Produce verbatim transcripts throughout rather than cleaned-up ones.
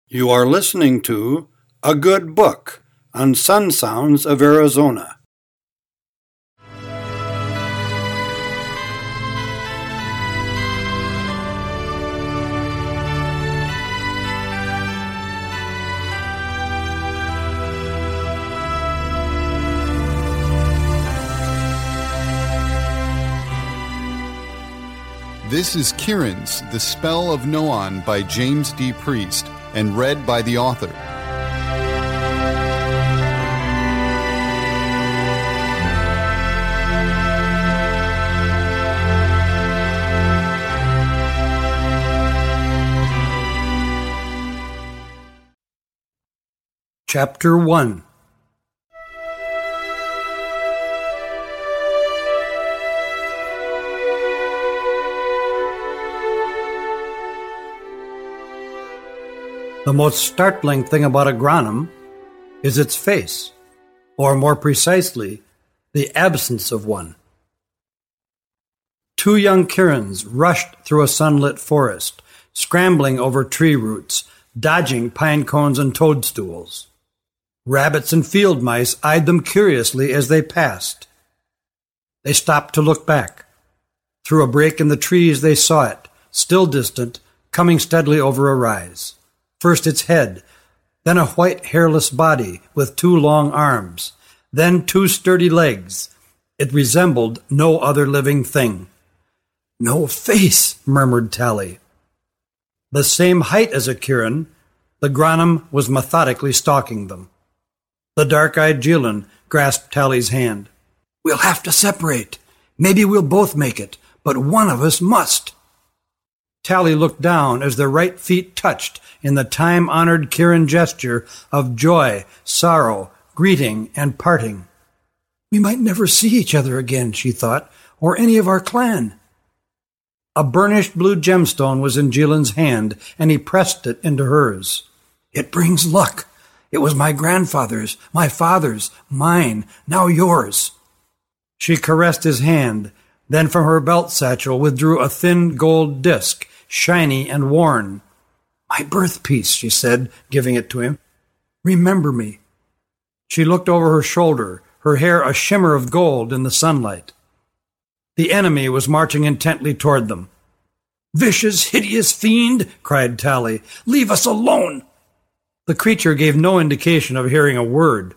You are listening to A Good Book on Sun Sounds of Arizona. This is Kieran's The Spell of Noan by James D. Priest, and read by the author. Chapter one. The most startling thing about a Granum is its face, or more precisely, the absence of one. Two young Kirins rushed through a sunlit forest, scrambling over tree roots, dodging pine cones and toadstools. Rabbits and field mice eyed them curiously as they passed. They stopped to look back. Through a break in the trees they saw it, still distant, coming steadily over a rise. First its head, then a white hairless body with two long arms, then two sturdy legs. It resembled no other living thing. "No face," murmured Tally. The same height as a Kirin, the Granum was methodically stalking them. The dark-eyed Jilin grasped Tally's hand. "We'll have to separate. Maybe we'll both make it, but one of us must." Tally looked down as their right feet touched in the time-honored Kirin gesture of joy, sorrow, greeting, and parting. "We might never see each other again," she thought, "or any of our clan." A burnished blue gemstone was in Jilin's hand, and he pressed it into hers. "It brings luck. It was my grandfather's, my father's, mine, now yours." She caressed his hand, then from her belt satchel withdrew a thin gold disc, shiny and worn. "My birthpiece," she said, giving it to him. "Remember me." She looked over her shoulder, her hair a shimmer of gold in the sunlight. The enemy was marching intently toward them. "Vicious, hideous fiend!" cried Tally. "Leave us alone!" The creature gave no indication of hearing a word.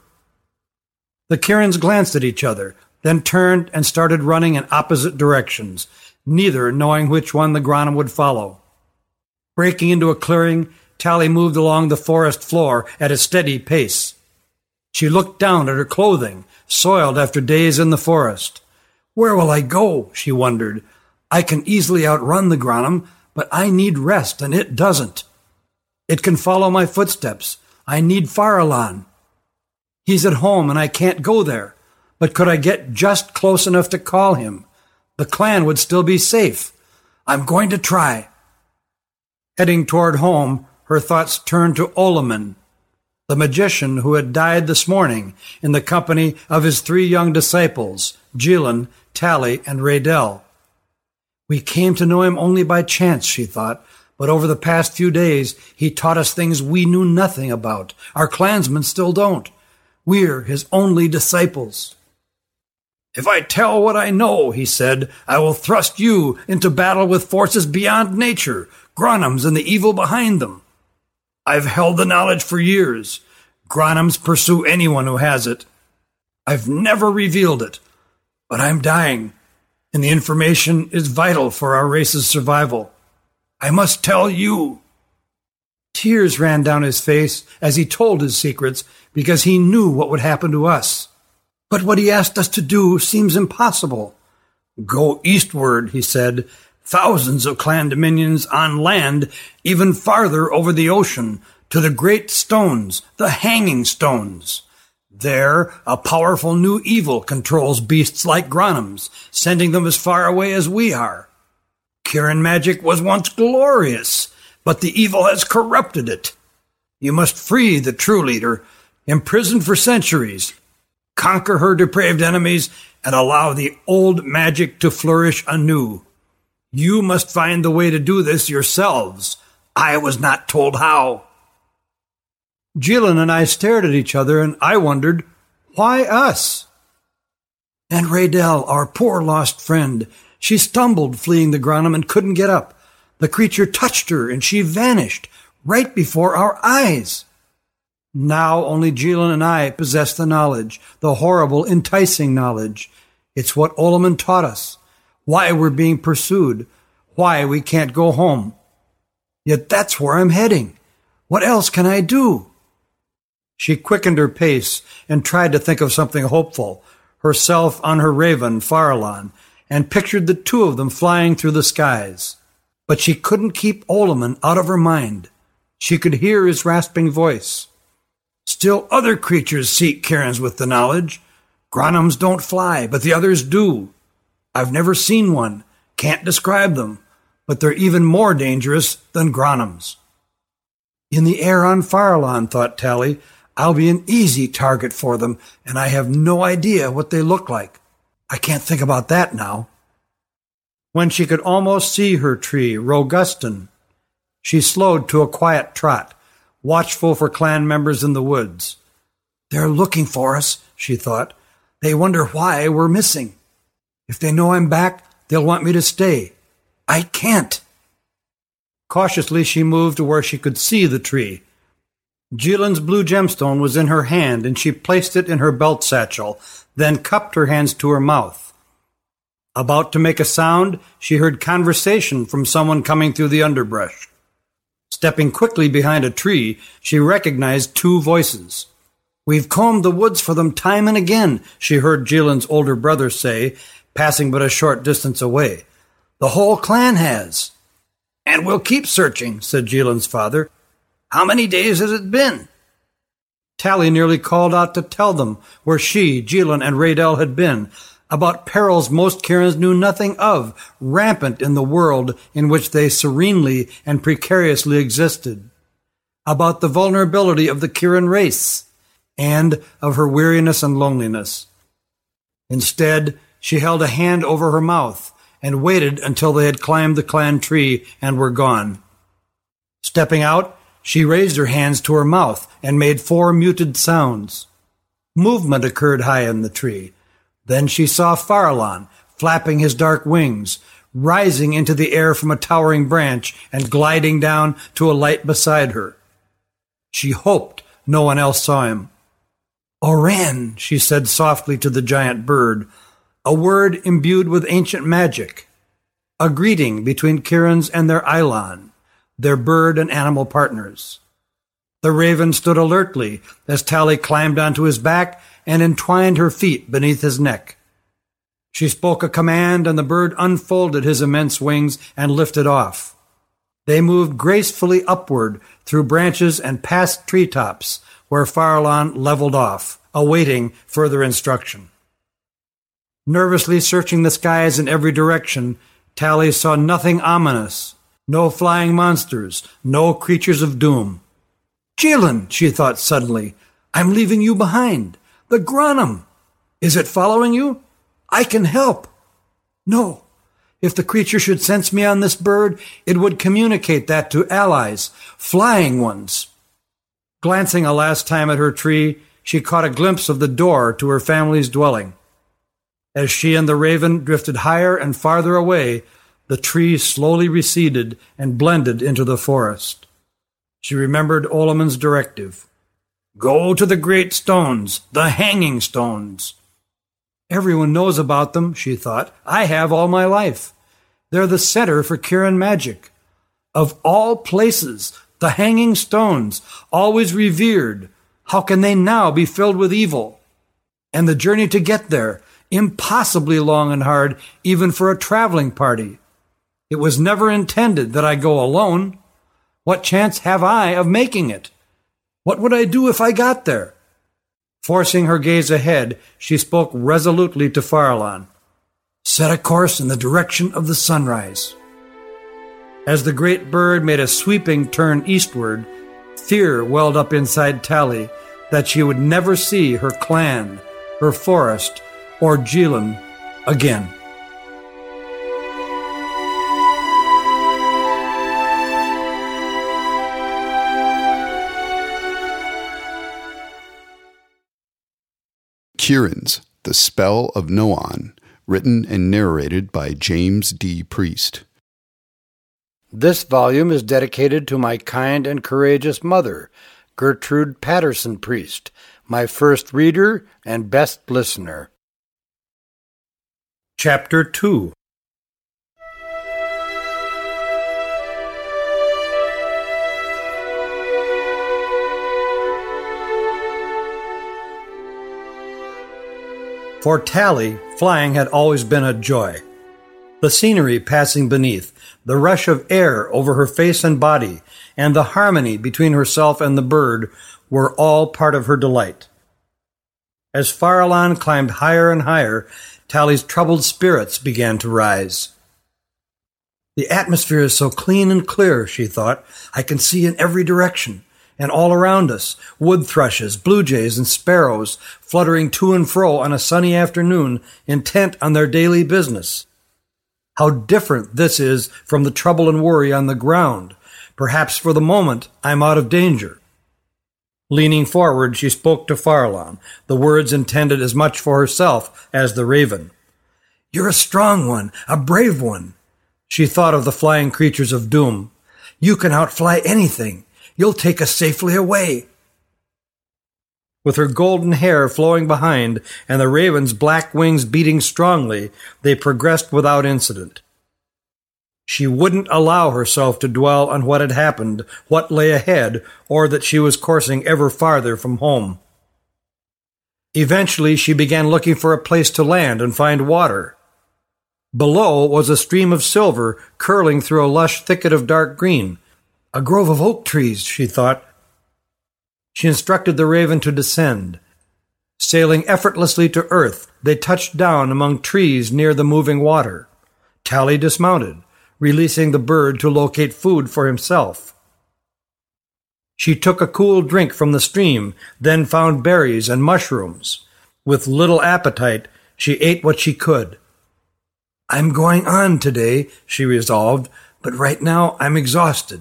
The Kirins glanced at each other, then turned and started running in opposite directions, neither knowing which one the Granum would follow. Breaking into a clearing, Tally moved along the forest floor at a steady pace. She looked down at her clothing, soiled after days in the forest. "Where will I go?" she wondered. "I can easily outrun the Granum, but I need rest, and it doesn't. It can follow my footsteps. I need Faralan. He's at home, and I can't go there. But could I get just close enough to call him? The clan would still be safe. I'm going to try." Heading toward home, her thoughts turned to Olaman, the magician who had died this morning in the company of his three young disciples, Jilin, Tally, and Raydell. "We came to know him only by chance," she thought, "but over the past few days he taught us things we knew nothing about. Our clansmen still don't. We're his only disciples." "If I tell what I know," he said, "I will thrust you into battle with forces beyond nature, Granums and the evil behind them. I've held the knowledge for years. Granums pursue anyone who has it. I've never revealed it, but I'm dying, and the information is vital for our race's survival. I must tell you." Tears ran down his face as he told his secrets because he knew what would happen to us. "But what he asked us to do seems impossible." "Go eastward," he said. "Thousands of clan dominions on land, even farther over the ocean, to the great stones, the hanging stones. There, a powerful new evil controls beasts like Granums, sending them as far away as we are. Kirin magic was once glorious, but the evil has corrupted it. You must free the true leader, imprisoned for centuries, conquer her depraved enemies, and allow the old magic to flourish anew. You must find the way to do this yourselves. I was not told how." Jilin and I stared at each other, and I wondered, why us? And Raydell, our poor lost friend, she stumbled fleeing the Granum and couldn't get up. The creature touched her, and she vanished right before our eyes. Now only Jilin and I possess the knowledge, the horrible, enticing knowledge. It's what Olaman taught us, why we're being pursued, why we can't go home. Yet that's where I'm heading. What else can I do? She quickened her pace and tried to think of something hopeful, herself on her raven, Farallon, and pictured the two of them flying through the skies. But she couldn't keep Olaman out of her mind. She could hear his rasping voice. Still other creatures seek cairns with the knowledge. Granums don't fly, but the others do. I've never seen one, can't describe them, but they're even more dangerous than Granums. In the air on Farallon, thought Tally, I'll be an easy target for them, and I have no idea what they look like. I can't think about that now. When she could almost see her tree, Rogustan, she slowed to a quiet trot, watchful for clan members in the woods. They're looking for us, she thought. They wonder why we're missing. If they know I'm back, they'll want me to stay. I can't. Cautiously she moved to where she could see the tree. Jilin's blue gemstone was in her hand, and she placed it in her belt satchel, then cupped her hands to her mouth. About to make a sound, she heard conversation from someone coming through the underbrush. Stepping quickly behind a tree, she recognized two voices. We've combed the woods for them time and again, she heard Jilin's older brother say, passing but a short distance away. The whole clan has. And we'll keep searching, said Jilin's father. How many days has it been? Tally nearly called out to tell them where she, Jilin, and Raydell had been, about perils most Kirins knew nothing of, rampant in the world in which they serenely and precariously existed, about the vulnerability of the Kirin race, and of her weariness and loneliness. Instead, she held a hand over her mouth and waited until they had climbed the clan tree and were gone. Stepping out, she raised her hands to her mouth and made four muted sounds. Movement occurred high in the tree. Then she saw Farallon, flapping his dark wings, rising into the air from a towering branch and gliding down to a light beside her. She hoped no one else saw him. Oran, she said softly to the giant bird, a word imbued with ancient magic, a greeting between Kirins and their Eilon, their bird and animal partners. The raven stood alertly as Tally climbed onto his back and entwined her feet beneath his neck. She spoke a command, and the bird unfolded his immense wings and lifted off. They moved gracefully upward through branches and past treetops, where Farallon leveled off, awaiting further instruction. Nervously searching the skies in every direction, Tally saw nothing ominous, no flying monsters, no creatures of doom. Jilin, she thought suddenly, I'm leaving you behind. The Granum. Is it following you? I can help. No. If the creature should sense me on this bird, it would communicate that to allies, flying ones. Glancing a last time at her tree, she caught a glimpse of the door to her family's dwelling. As she and the raven drifted higher and farther away, the tree slowly receded and blended into the forest. She remembered Olaman's directive. Go to the great stones, the hanging stones. Everyone knows about them, she thought. I have all my life. They're the center for Kirin magic. Of all places, the hanging stones, always revered, how can they now be filled with evil? And the journey to get there, impossibly long and hard, even for a traveling party. It was never intended that I go alone. What chance have I of making it? What would I do if I got there? Forcing her gaze ahead, she spoke resolutely to Farallon. Set a course in the direction of the sunrise. As the great bird made a sweeping turn eastward, fear welled up inside Tally that she would never see her clan, her forest, or Jilin again. Kirin's The Spell of Noan, written and narrated by James D. Priest. This volume is dedicated to my kind and courageous mother, Gertrude Patterson Priest, my first reader and best listener. Chapter two. For Tally, flying had always been a joy. The scenery passing beneath, the rush of air over her face and body, and the harmony between herself and the bird were all part of her delight. As Farallon climbed higher and higher, Tally's troubled spirits began to rise. The atmosphere is so clean and clear, she thought. I can see in every direction. And all around us, wood thrushes, blue jays, and sparrows fluttering to and fro on a sunny afternoon, intent on their daily business. How different this is from the trouble and worry on the ground. Perhaps for the moment I'm out of danger. Leaning forward, she spoke to Farallon, the words intended as much for herself as the raven. You're a strong one, a brave one. She thought of the flying creatures of doom. You can outfly anything. You'll take us safely away. With her golden hair flowing behind and the raven's black wings beating strongly, they progressed without incident. She wouldn't allow herself to dwell on what had happened, what lay ahead, or that she was coursing ever farther from home. Eventually she began looking for a place to land and find water. Below was a stream of silver curling through a lush thicket of dark green. A grove of oak trees, she thought. She instructed the raven to descend. Sailing effortlessly to earth, they touched down among trees near the moving water. Tally dismounted, releasing the bird to locate food for himself. She took a cool drink from the stream, then found berries and mushrooms. With little appetite, she ate what she could. I'm going on today, she resolved, but right now I'm exhausted.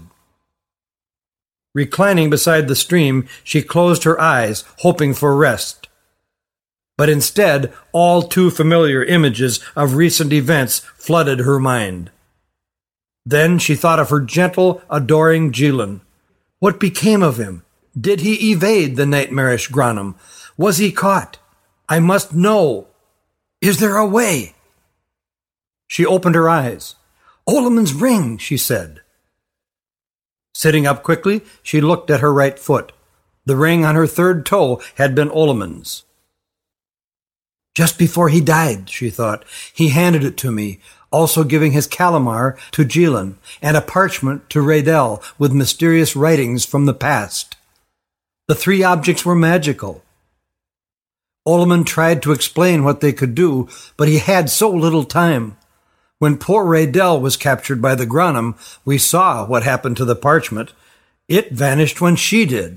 Reclining beside the stream, she closed her eyes, hoping for rest. But instead, all too familiar images of recent events flooded her mind. Then she thought of her gentle, adoring Jilin. What became of him? Did he evade the nightmarish Granum? Was he caught? I must know. Is there a way? She opened her eyes. Olamon's ring, she said. Sitting up quickly, she looked at her right foot. The ring on her third toe had been Olamon's. Just before he died, she thought, he handed it to me, also giving his calamar to Jilin and a parchment to Raydell with mysterious writings from the past. The three objects were magical. Olamon tried to explain what they could do, but he had so little time. When poor Raydell was captured by the Granum, we saw what happened to the parchment. It vanished when she did.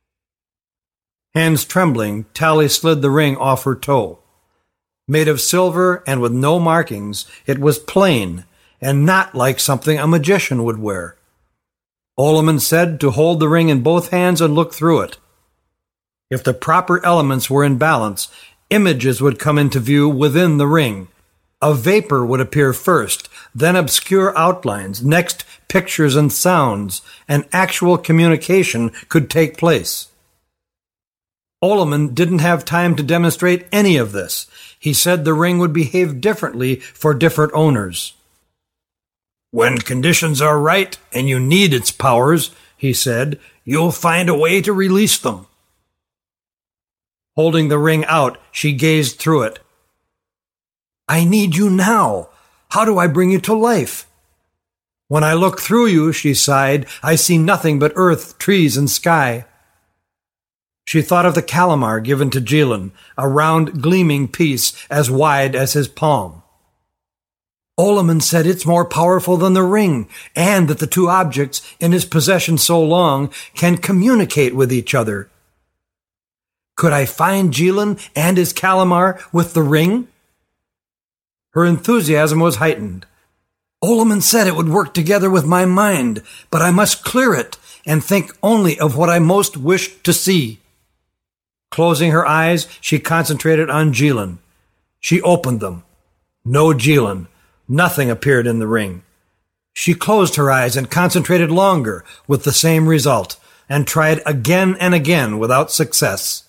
Hands trembling, Tally slid the ring off her toe. Made of silver and with no markings, it was plain, and not like something a magician would wear. Olamon said to hold the ring in both hands and look through it. If the proper elements were in balance, images would come into view within the ring. A vapor would appear first, then obscure outlines, next pictures and sounds, and actual communication could take place. Olamon didn't have time to demonstrate any of this. He said the ring would behave differently for different owners. When conditions are right and you need its powers, he said, you'll find a way to release them. Holding the ring out, she gazed through it. I need you now. How do I bring you to life? When I look through you, she sighed, I see nothing but earth, trees, and sky. She thought of the calamar given to Jilin, a round, gleaming piece as wide as his palm. Olamon said it's more powerful than the ring, and that the two objects in his possession so long can communicate with each other. Could I find Jilin and his calamar with the ring? Her enthusiasm was heightened. Olamon said it would work together with my mind, but I must clear it and think only of what I most wished to see. Closing her eyes, she concentrated on Jilin. She opened them. No Jilin. Nothing appeared in the ring. She closed her eyes and concentrated longer with the same result, and tried again and again without success.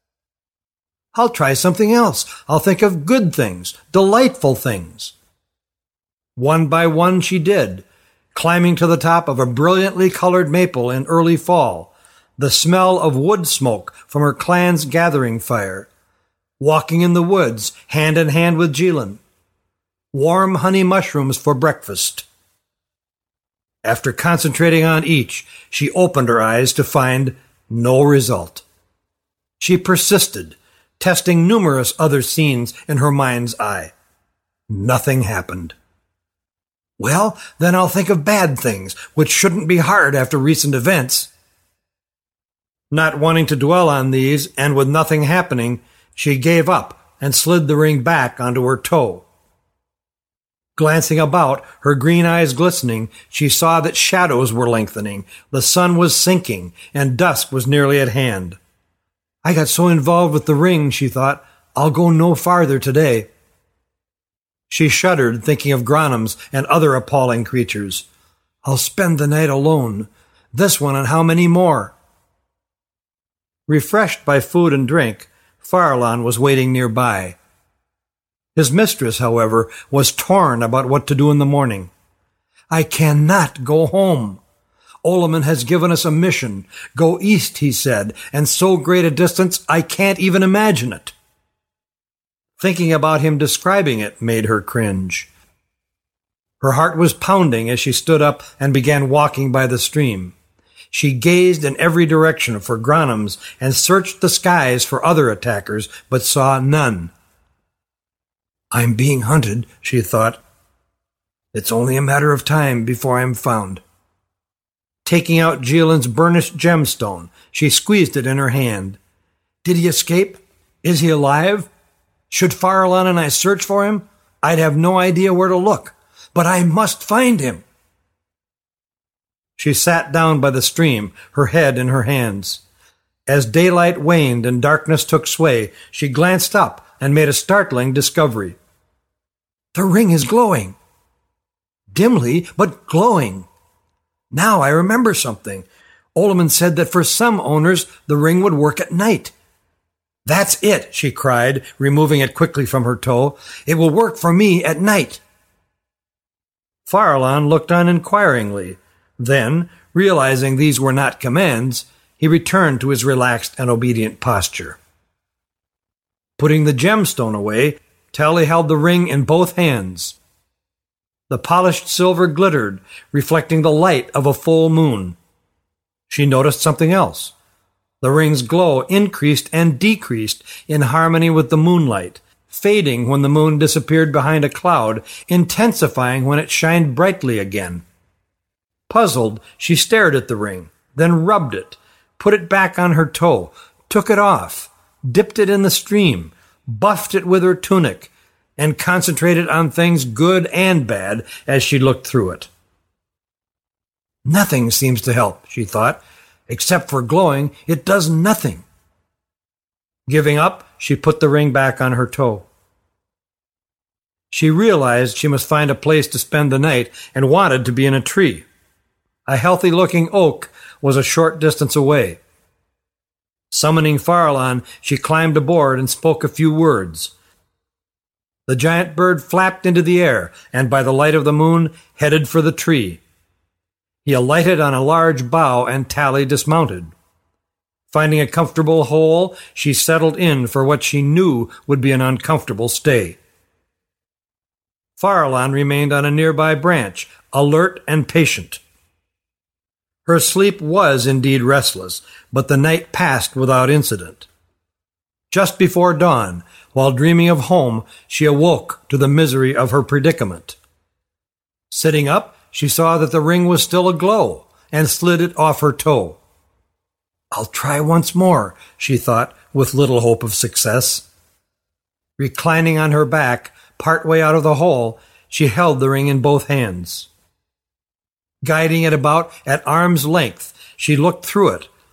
I'll try something else. I'll think of good things, delightful things. One by one she did, climbing to the top of a brilliantly colored maple in early fall, the smell of wood smoke from her clan's gathering fire, walking in the woods hand in hand with Jilin, warm honey mushrooms for breakfast. After concentrating on each, she opened her eyes to find no result. She persisted, testing numerous other scenes in her mind's eye. Nothing happened. Well, then I'll think of bad things, which shouldn't be hard after recent events. Not wanting to dwell on these, and with nothing happening, she gave up and slid the ring back onto her toe. Glancing about, her green eyes glistening, she saw that shadows were lengthening, the sun was sinking, and dusk was nearly at hand. I got so involved with the ring, she thought, I'll go no farther today. She shuddered, thinking of Granims and other appalling creatures. I'll spend the night alone. This one and how many more? Refreshed by food and drink, Farallon was waiting nearby. His mistress, however, was torn about what to do in the morning. I cannot go home. Oleman has given us a mission. Go east, he said, and so great a distance I can't even imagine it. Thinking about him describing it made her cringe. Her heart was pounding as she stood up and began walking by the stream. She gazed in every direction for Granims and searched the skies for other attackers, but saw none. I'm being hunted, she thought. It's only a matter of time before I'm found. Taking out Jilin's burnished gemstone, she squeezed it in her hand. Did he escape? Is he alive? Should Farallon and I search for him? I'd have no idea where to look, but I must find him. She sat down by the stream, her head in her hands. As daylight waned and darkness took sway, she glanced up and made a startling discovery. The ring is glowing. Dimly, but glowing. Now I remember something. Oleman said that for some owners the ring would work at night. That's it, she cried, removing it quickly from her toe. It will work for me at night. Farallon looked on inquiringly. Then, realizing these were not commands, he returned to his relaxed and obedient posture. Putting the gemstone away, Tally held the ring in both hands. The polished silver glittered, reflecting the light of a full moon. She noticed something else. The ring's glow increased and decreased in harmony with the moonlight, fading when the moon disappeared behind a cloud, intensifying when it shined brightly again. Puzzled, she stared at the ring, then rubbed it, put it back on her toe, took it off, dipped it in the stream, buffed it with her tunic, and concentrated on things good and bad as she looked through it. Nothing seems to help, she thought. Except for glowing, it does nothing. Giving up, she put the ring back on her toe. She realized she must find a place to spend the night and wanted to be in a tree. A healthy-looking oak was a short distance away. Summoning Farallon, she climbed aboard and spoke a few words. The giant bird flapped into the air and, by the light of the moon, headed for the tree. He alighted on a large bough and Tally dismounted. Finding a comfortable hole, she settled in for what she knew would be an uncomfortable stay. Farallon remained on a nearby branch, alert and patient. Her sleep was indeed restless, but the night passed without incident. Just before dawn, while dreaming of home, she awoke to the misery of her predicament. Sitting up, she saw that the ring was still aglow, and slid it off her toe. I'll try once more, she thought, with little hope of success. Reclining on her back, part way out of the hole, she held the ring in both hands. Guiding it about at arm's length, she looked through it,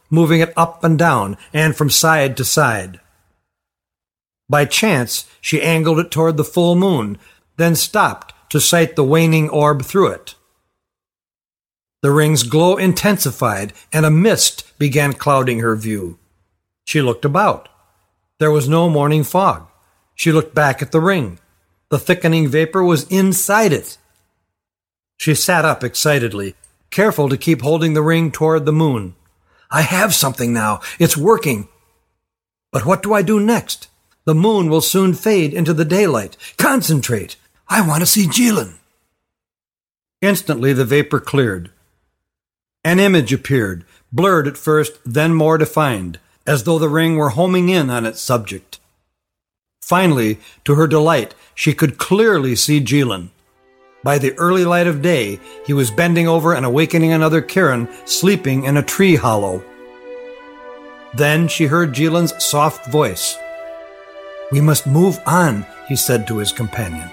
moving it up and down and from side to side. By chance, she angled it toward the full moon, then stopped to sight the waning orb through it. The ring's glow intensified, and a mist began clouding her view. She looked about. There was no morning fog. She looked back at the ring. The thickening vapor was inside it. She sat up excitedly, careful to keep holding the ring toward the moon. I have something now. It's working. But what do I do next? The moon will soon fade into the daylight. Concentrate. I want to see Jilin. Instantly the vapor cleared. An image appeared, blurred at first, then more defined, as though the ring were homing in on its subject. Finally, to her delight, she could clearly see Jilin. By the early light of day, he was bending over and awakening another Kirin sleeping in a tree hollow. Then she heard Jilin's soft voice. We must move on, he said to his companion.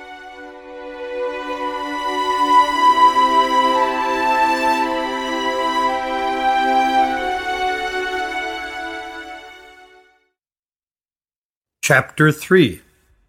Chapter three.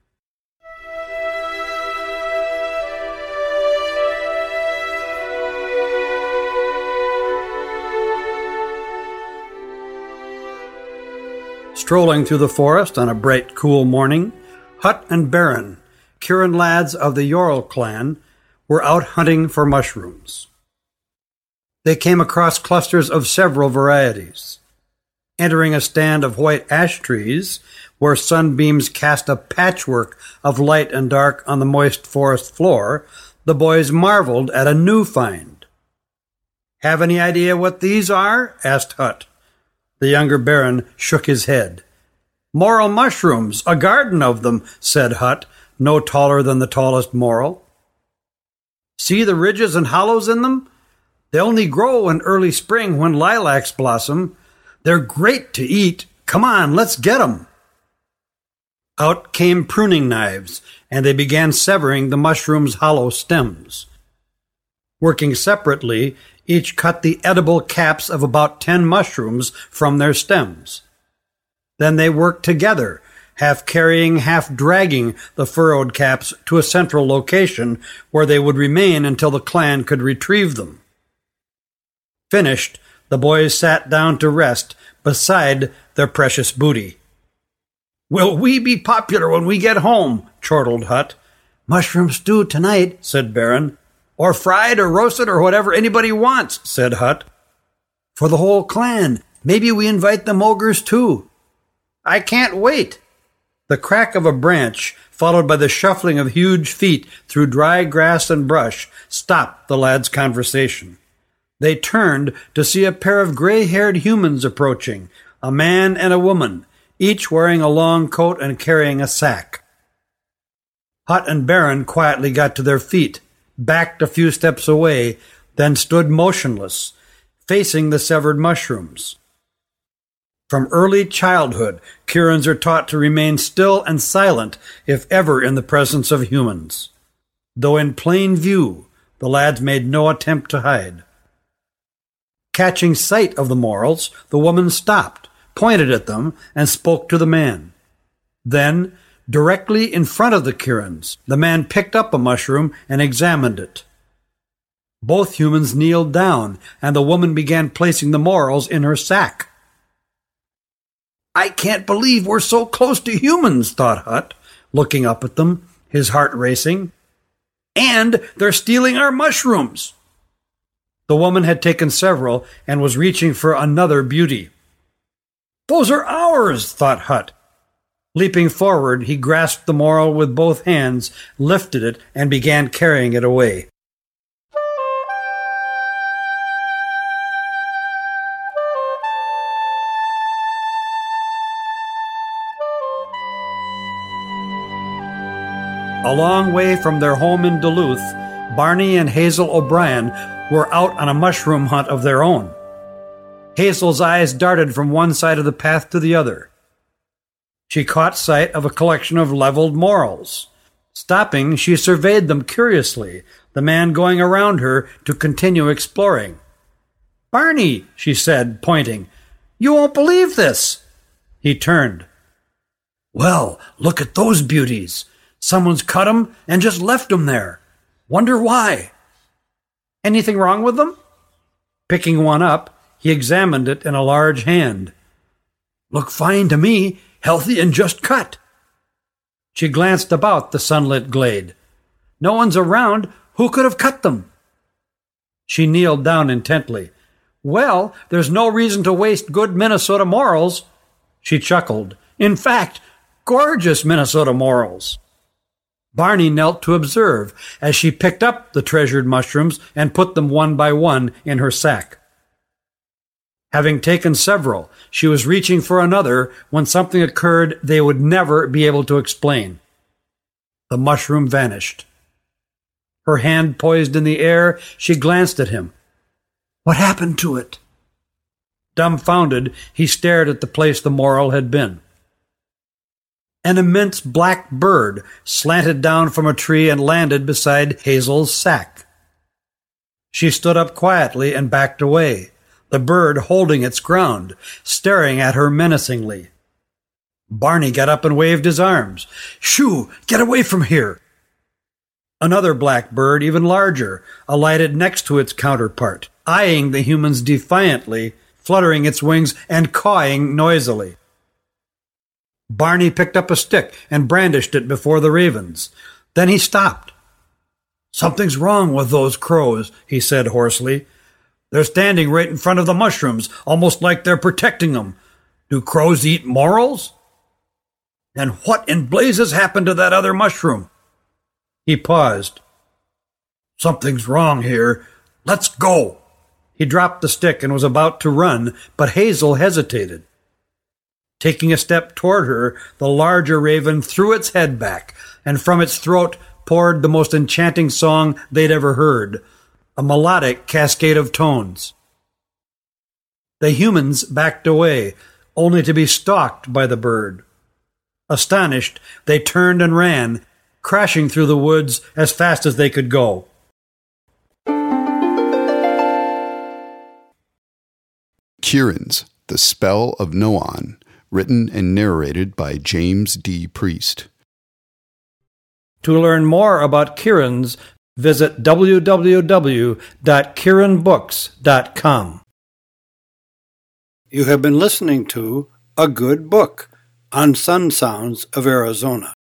Strolling through the forest on a bright, cool morning, Hut and Baron, Kirin lads of the Yorl clan, were out hunting for mushrooms. They came across clusters of several varieties. Entering a stand of white ash trees, where sunbeams cast a patchwork of light and dark on the moist forest floor, the boys marveled at a new find. Have any idea what these are? Asked Hut. The younger Baron shook his head. Morel mushrooms, a garden of them, said Hut, no taller than the tallest morel. See the ridges and hollows in them? They only grow in early spring when lilacs blossom. They're great to eat. Come on, let's get 'em. Out came pruning knives, and they began severing the mushroom's hollow stems. Working separately, each cut the edible caps of about ten mushrooms from their stems. Then they worked together, half carrying, half dragging the furrowed caps to a central location where they would remain until the clan could retrieve them. Finished, the boys sat down to rest beside their precious booty. Will we be popular when we get home? Chortled Hut. Mushroom stew tonight, said Baron. Or fried or roasted or whatever anybody wants, said Hut. For the whole clan. Maybe we invite the Mogers too. I can't wait. The crack of a branch, followed by the shuffling of huge feet through dry grass and brush, stopped the lads' conversation. They turned to see a pair of gray-haired humans approaching, a man and a woman, each wearing a long coat and carrying a sack. Hut and Baron quietly got to their feet, backed a few steps away, then stood motionless, facing the severed mushrooms. From early childhood, Kirins are taught to remain still and silent if ever in the presence of humans. Though in plain view, the lads made no attempt to hide. Catching sight of the morels, the woman stopped, pointed at them, and spoke to the man. Then, directly in front of the Kirins, the man picked up a mushroom and examined it. Both humans kneeled down, and the woman began placing the morels in her sack. I can't believe we're so close to humans, thought Hut, looking up at them, his heart racing. And they're stealing our mushrooms. The woman had taken several and was reaching for another beauty. Those are ours, thought Hut. Leaping forward, he grasped the morel with both hands, lifted it, and began carrying it away. A long way from their home in Duluth, Barney and Hazel O'Brien were out on a mushroom hunt of their own. Hazel's eyes darted from one side of the path to the other. She caught sight of a collection of leveled morels. Stopping, she surveyed them curiously, the man going around her to continue exploring. "Barney," she said, pointing, "you won't believe this." He turned. "Well, look at those beauties. Someone's cut 'em and just left 'em there. Wonder why." "Anything wrong with them?" Picking one up, he examined it in a large hand. "Look fine to me, healthy and just cut." She glanced about the sunlit glade. "No one's around. Who could have cut them?" She kneeled down intently. "Well, there's no reason to waste good Minnesota morels." She chuckled. "In fact, gorgeous Minnesota morels." Barney knelt to observe as she picked up the treasured mushrooms and put them one by one in her sack. Having taken several, she was reaching for another when something occurred they would never be able to explain. The mushroom vanished. Her hand poised in the air, she glanced at him. "What happened to it?" Dumbfounded, he stared at the place the morel had been. An immense black bird slanted down from a tree and landed beside Hazel's sack. She stood up quietly and backed away, the bird holding its ground, staring at her menacingly. Barney got up and waved his arms. "Shoo! Get away from here!" Another black bird, even larger, alighted next to its counterpart, eyeing the humans defiantly, fluttering its wings and cawing noisily. Barney picked up a stick and brandished it before the ravens. Then he stopped. "Something's wrong with those crows," he said hoarsely. "They're standing right in front of the mushrooms, almost like they're protecting them. Do crows eat morels? And what in blazes happened to that other mushroom?" He paused. "Something's wrong here. Let's go." He dropped the stick and was about to run, but Hazel hesitated. Taking a step toward her, the larger raven threw its head back, and from its throat poured the most enchanting song they'd ever heard, a melodic cascade of tones. The humans backed away, only to be stalked by the bird. Astonished, they turned and ran, crashing through the woods as fast as they could go. Kirin's The Spell of Noan, written and narrated by James D. Priest. To learn more about Kirin's, visit w w w dot kirin books dot com. You have been listening to A Good Book on Sun Sounds of Arizona.